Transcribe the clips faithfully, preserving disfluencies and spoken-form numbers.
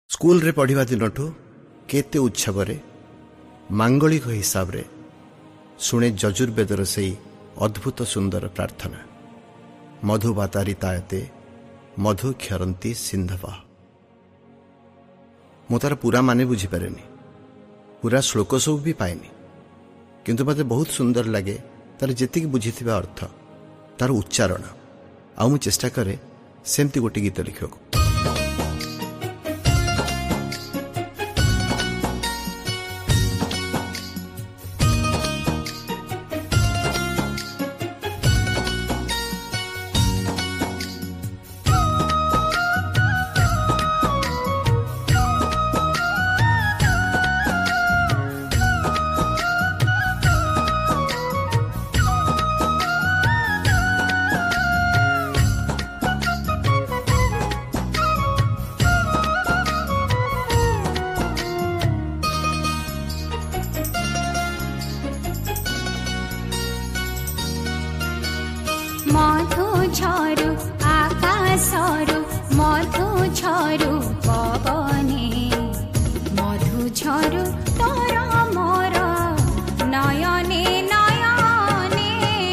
School रे पढ़िबा दिनठू केते उत्सव रे मांगलिक हिसाब रे शुणे यजुर्वेदर से अद्भुत सुंदर प्रार्थना मधुबातारितायते मधु क्षरंती सिंधव। मु तार पूरा माने बुझीपारे पूरा श्लोक सब भी पाएनि, किंतु मते बहुत सुंदर लगे तार जेतिक बुझी अर्थ तार उच्चारण आ मु चेष्टा करे सेमती गोटे गीत लिखा। मधु झरु आकाशरु मधु झरु पवने मधु झरु तोर मोर नयने नयने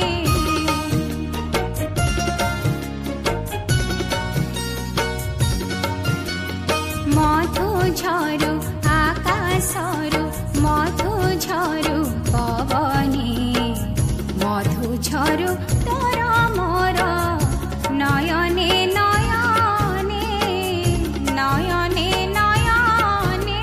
मधु झरु आकाशरु मधु झरु पवने मधु झरु तोर मोर नयने नयने नयने नयने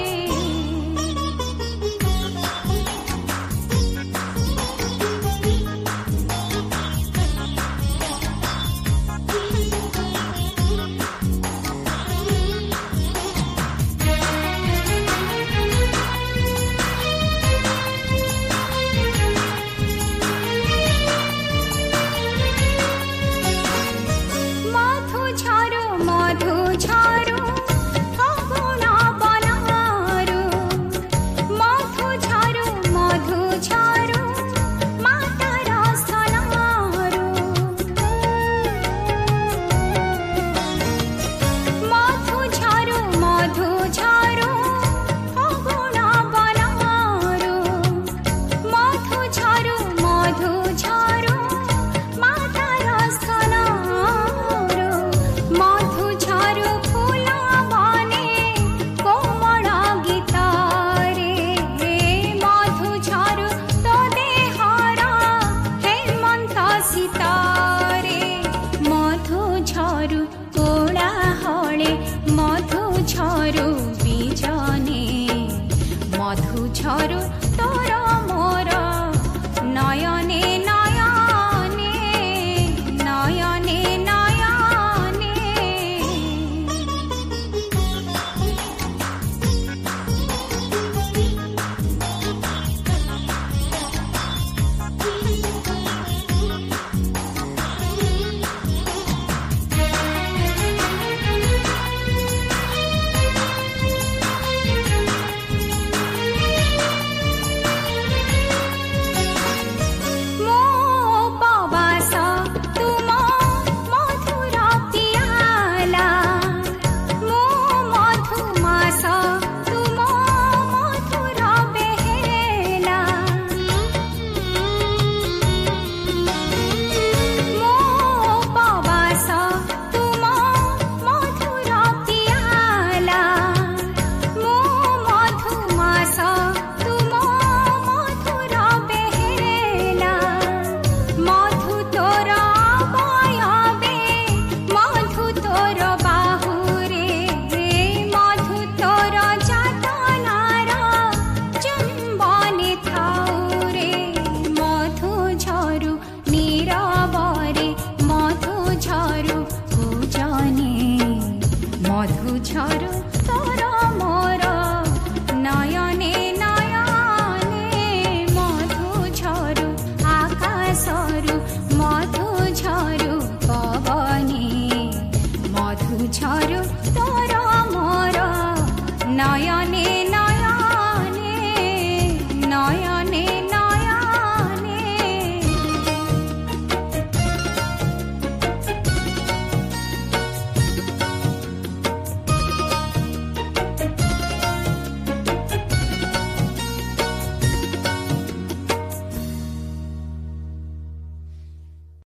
मधु झरु तोर मोर नयने नयने नयने नयने मधु झरु तोर मोर नयने नयने मधु झरु आकाशरु मधु झरु पवने मधु झरु तोर मोर नयने।